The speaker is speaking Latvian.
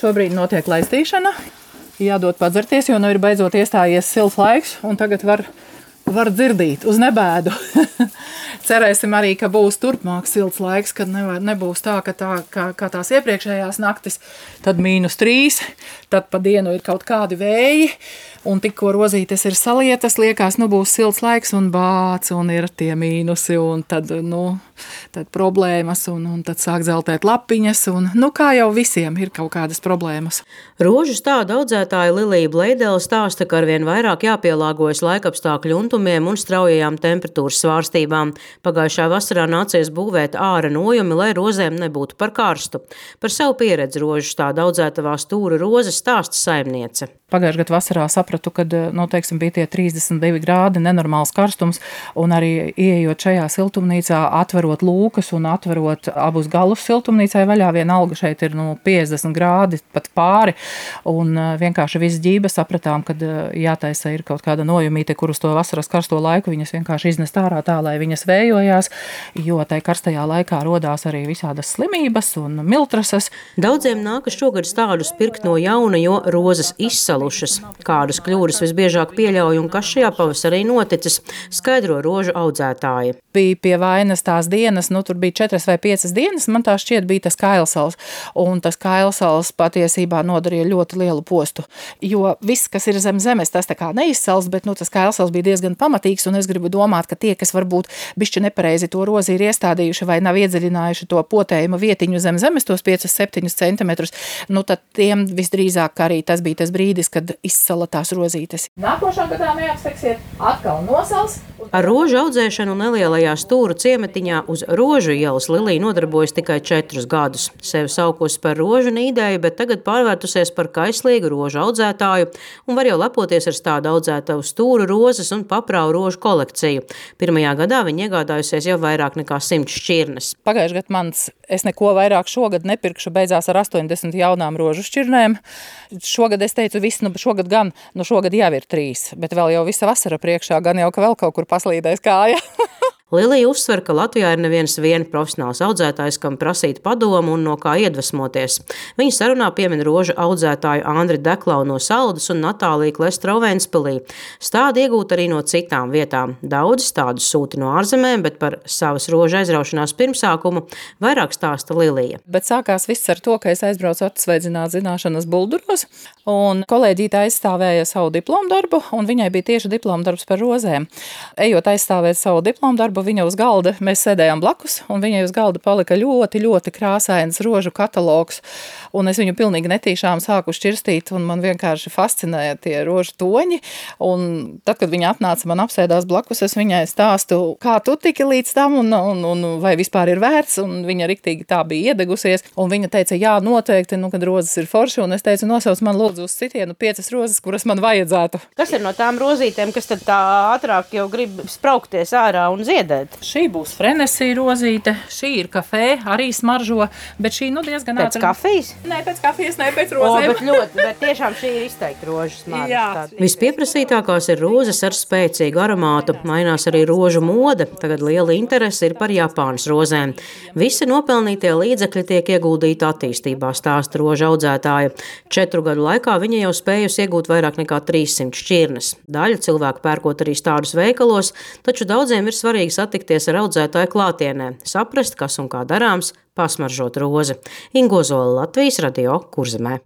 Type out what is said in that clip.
Šobrīd notiek laistīšana. Jādod padzerties, jo nu ir beidzot iestājies silts laiks, un tagad var dzirdīt uz nebēdu. Cerēsim arī, ka būs turpmāk silts laiks, kad nebūs tā, kā tās iepriekšējās naktis, tad -3, tad pa dienu ir kaut kādi vēji, un tikko rozītes ir salietas, liekas, būs silts laiks un bāc, un ir tie mīnusi, un tad problēmas, un tad sāk zeltēt lapiņas, un, kā jau visiem ir kaut kādas problēmas. Rožu stādu audzētāja Lilija Bleidele stāsta, ka arvien vairāk jāpielāgojas laikapstākļu untumiem un straujajām temperatūras svārstībām. Pagājušā vasarā nācies būvēt āra nojumi, lai rozēm nebūtu par karstu. Par savu pieredzi rožu stādu audzētavā Stūra rozes stāsta saimniece. Pagājušajā gadā vasarā sapratu, kad bija tie 32 grādi, nenormāls karstums, un arī ieejot šajā siltumnīcā, atverot lūkas un atverot abus galus siltumnīcai vaļā, vienalga šeit ir 50 grādi pat pāri, un vienkārši viss ģība sapratām, kad jātaisa ir kaut kāda nojumīte, kur uz to vasaras karsto laiku viņas vienkārši iznest ārā tā, lai viņas vējojās, jo tai karstajā laikā rodās arī visādas slimības un miltrases. Daudziem nākas šogad stādus pirkt no jauna, jo rozes izsalušas. Kādas kļūdas visbiežāk pieļauj un kas šajā pavasarī noticis, skaidro rožu audzētāji. Bija pie vainas tās dienas, tur bija 4 vai 5 dienas, man tā šķiet bija tas kailsals, un tas kailsals patiesībā nodarīja ļoti lielu postu, jo viss, kas ir zem zemes, tas tā kā neizsals, bet tas kailsals bija diezgan pamatīgs, un es gribu domāt, ka tie, kas varbūt bišķi nepareizi to rozi ir iestādījuši vai nav iedziļinājuši to potējuma vietiņu zem zemes, tos 5-7 centimetrus, tad tiem visdrīzāk arī tas bija tas brīdis, kad izsala tās rozītes. Nākošā gadā neapstegsiet, atkal nosals. Ar rožu audzēšanu nelielajā Stūra ciemetiņā uz Rožu ielas Lilija nodarbojas tikai 4 gadus. Sevi saukusi par rožu nīdēju, bet tagad pārvērtusies par kaislīgu rožu audzētāju un var jau lepoties ar stādu audzētavu Stūra rozes un paprāvu rožu kolekciju. Pirmajā gadā viņa iegādājusies jau vairāk nekā 100 šķirnes. Pagājušajā gadā es neko vairāk šogad nepirkšu, beidzās ar 80 jaunām rožu šķirnēm. Šogad es teicu, šogad gan, šogad jau ir 3, bet vēl jau visa vasara priekšā, gan jau, ka vēl kaut kur paslīdēs kāja. Lilija uzsver, ka Latvijā ir neviens profesionāls audzētājs, kam prasīt padomu un no kā iedvesmoties. Viņa sarunā piemin rožu audzētāju Andri Deklau no Saldas un Natāliju Klestro Ventspilī. Stādi iegūt arī no citām vietām. Daudzi stādus sūta no ārzemēm, bet par savas rožu aizraušanās pirmsākumu vairāk stāsta Lilija. Bet sākās viss ar to, ka es aizbraucu atsveidzināt zināšanas Bulduros, un kolēģīte aizstāvēja savu diplomdarbu, un viņai bija tieši diplomdarbs par rozēm. Ejot aizstāvēt savu diplomdarbu, viņa uz galda, mēs sēdējām blakus, un viņai uz galda palika ļoti, ļoti krāsains rožu katalogs, un es viņu pilnīgi netīšām sāku šķirstīt, un man vienkārši fascinēja tie rožu toņi, un tad, kad viņa atnāca man apsēdās blakus, es viņai stāstu, kā tu tiki līdz tam, un vai vispār ir vērts, un viņa riktīgi tā bija iedegusies, un viņa teica, jā, noteikti, kad rozes ir forši, un es teicu, nosauc man lūdzu uz sitienu 5 rozes, kuras man vajadzētu. Kas ir no tām rozītēm, kas tad tā ātrāk jau grib spraukties ārā un ziedēt? Šī būs frenesī rozīte, šī ir kafē, arī smaržo, bet šī diezgan ātri. Pēc kafijas? Nē, pēc kafijas, nē, pēc rozēm. Bet tiešām šī ir izteikti rožu smarža. Vispieprasītākās ir rozes ar spēcīgu aromātu, mainās arī rožu mode, tagad liela interese ir par Japānas rozēm. Visi nopelnītie līdzekļi tiek ieguldīti attīstībā, stāsta rožu audzētāja. 4 gadu laikā viņa jau spējusi iegūt vairāk nekā 300 šķirnes. Daļa cilvēku pērkot arī stādus veikalos, taču daudziem ir svarīgi satikties ar audzētāju klātienē, saprast, kas un kā darāms, pasmaržot rozi. Ingo Zola, Latvijas radio, Kurzemē.